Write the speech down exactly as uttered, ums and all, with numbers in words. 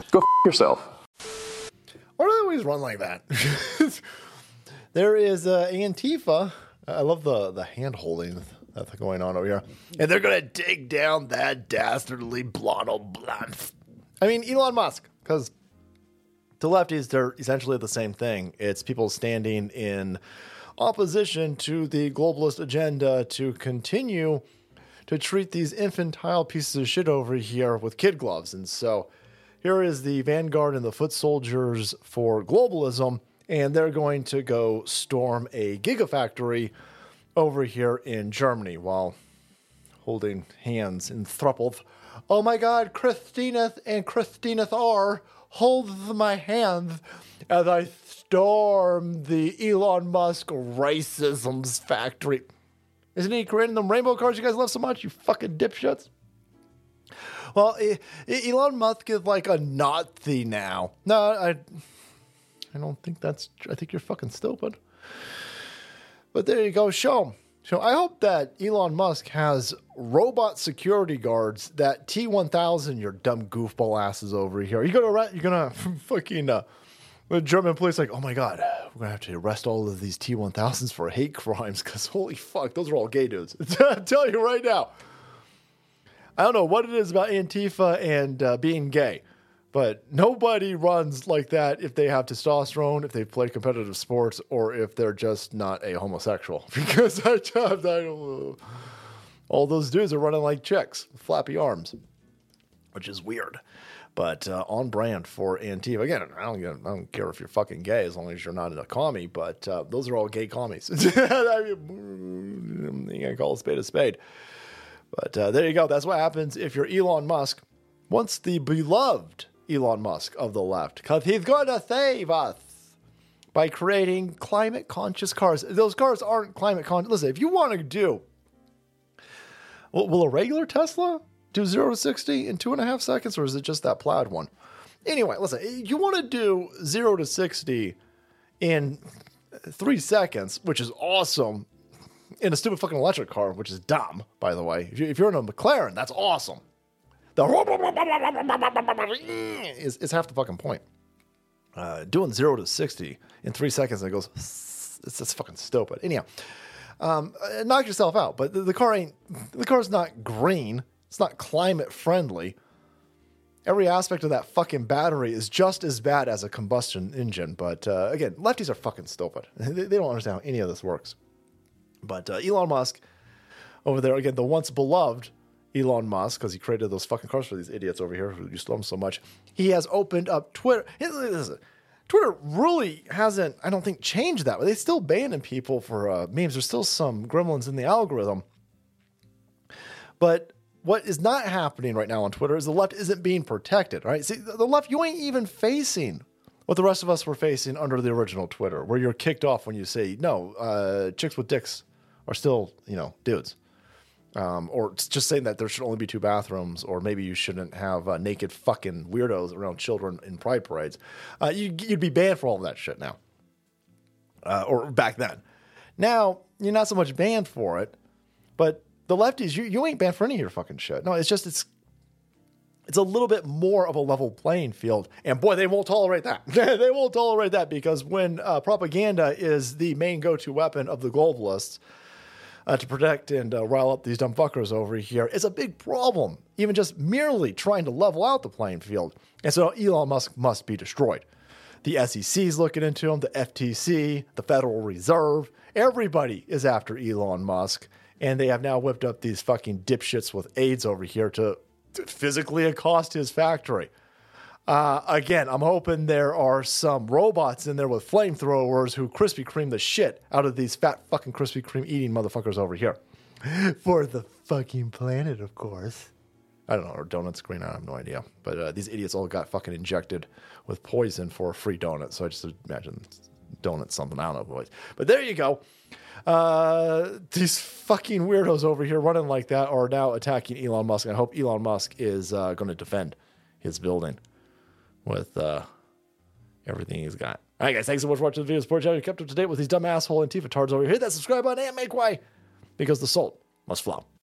Go f- yourself. Why do they always run like that? There is uh, Antifa. I love the, the hand holding that's going on over here. And they're going to dig down that dastardly blonde blunt. I mean, Elon Musk, because to lefties, they're essentially the same thing. It's people standing in opposition to the globalist agenda to continue to treat these infantile pieces of shit over here with kid gloves. And so here is the vanguard and the foot soldiers for globalism, and they're going to go storm a gigafactory over here in Germany while holding hands in thrupled. Oh my God, Christina and Christina are hold my hand as I storm the Elon Musk racism's factory. Isn't he creating them rainbow cars you guys love so much, you fucking dipshits? Well, Elon Musk is like a Nazi now. No, I, I don't think that's true. I think you're fucking stupid. But there you go. Show him. So I hope that Elon Musk has robot security guards that T one thousand your dumb goofball asses over here. You're gonna you're gonna fucking uh, the German police like, oh my God, we're gonna have to arrest all of these T one thousands for hate crimes because holy fuck, those are all gay dudes. I tell you right now. I don't know what it is about Antifa and uh, being gay, but nobody runs like that if they have testosterone, if they play competitive sports, or if they're just not a homosexual. Because I, I don't know. All those dudes are running like chicks with flappy arms, which is weird, but uh, on brand for Antifa. Again, I don't, I don't care if you're fucking gay as long as you're not a commie, but uh, those are all gay commies. I mean, you can't call a spade a spade. But uh, there you go. That's what happens if you're Elon Musk. Once the beloved Elon Musk of the left, because he's going to save us by creating climate-conscious cars. Those cars aren't climate-conscious. Listen, if you want to do... Will, will a regular Tesla do zero to sixty in two and a half seconds, or is it just that plaid one? Anyway, listen, you want to do zero to sixty in three seconds, which is awesome, in a stupid fucking electric car, which is dumb, by the way. If, you, if you're in a McLaren, that's awesome. The is, is half the fucking point. Uh, doing zero to sixty in three seconds, and it goes, it's just fucking stupid. Anyhow, um, knock yourself out. But the, the car ain't, the car's not green. It's not climate friendly. Every aspect of that fucking battery is just as bad as a combustion engine. But uh, again, lefties are fucking stupid. They, they don't understand how any of this works. But uh, Elon Musk over there, again, the once beloved Elon Musk, because he created those fucking cars for these idiots over here who used to love him so much. He has opened up Twitter. Twitter really hasn't, I don't think, changed that. But they still banning people for uh, memes. There's still some gremlins in the algorithm. But what is not happening right now on Twitter is the left isn't being protected, right? See, the left, you ain't even facing what the rest of us were facing under the original Twitter, where you're kicked off when you say, no, uh, chicks with dicks are still, you know, dudes. Um, or just saying that there should only be two bathrooms, or maybe you shouldn't have uh, naked fucking weirdos around children in pride parades. Uh, you, you'd be banned for all of that shit now. Uh, or back then. Now, you're not so much banned for it, but the lefties, you, you ain't banned for any of your fucking shit. No, it's just, it's, it's a little bit more of a level playing field. And boy, they won't tolerate that. They won't tolerate that because when uh, propaganda is the main go-to weapon of the globalists, Uh, to protect and uh, rile up these dumb fuckers over here is a big problem, even just merely trying to level out the playing field. And so Elon Musk must be destroyed. The S E C is looking into him, the F T C, the Federal Reserve, everybody is after Elon Musk, and they have now whipped up these fucking dipshits with AIDS over here to, to physically accost his factory. Uh, again, I'm hoping there are some robots in there with flamethrowers who Krispy Kreme the shit out of these fat fucking Krispy Kreme eating motherfuckers over here. For the fucking planet, of course. I don't know, or donuts green, I have no idea. But uh, these idiots all got fucking injected with poison for a free donut. So I just imagine donuts something, I don't know. But there you go. Uh, these fucking weirdos over here running like that are now attacking Elon Musk. And I hope Elon Musk is uh, going to defend his building with uh, everything he's got. All right, guys, thanks so much for watching the video. Support channel. You kept up to date with these dumb asshole Antifa tards over here. Hit that subscribe button and make way, because the salt must flow.